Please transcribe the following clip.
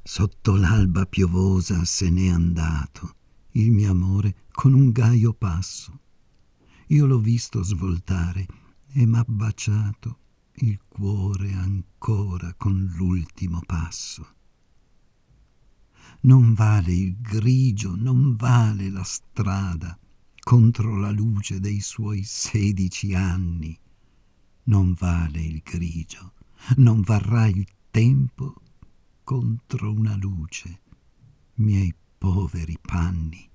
Sotto l'alba piovosa se n'è andato il mio amore con un gaio passo. Io l'ho visto svoltare e m'ha baciato il cuore ancora con l'ultimo passo. Non vale il grigio, non vale la strada contro la luce dei suoi 16 anni. Non vale il grigio, non varrà il tempo contro una luce, miei poveri panni.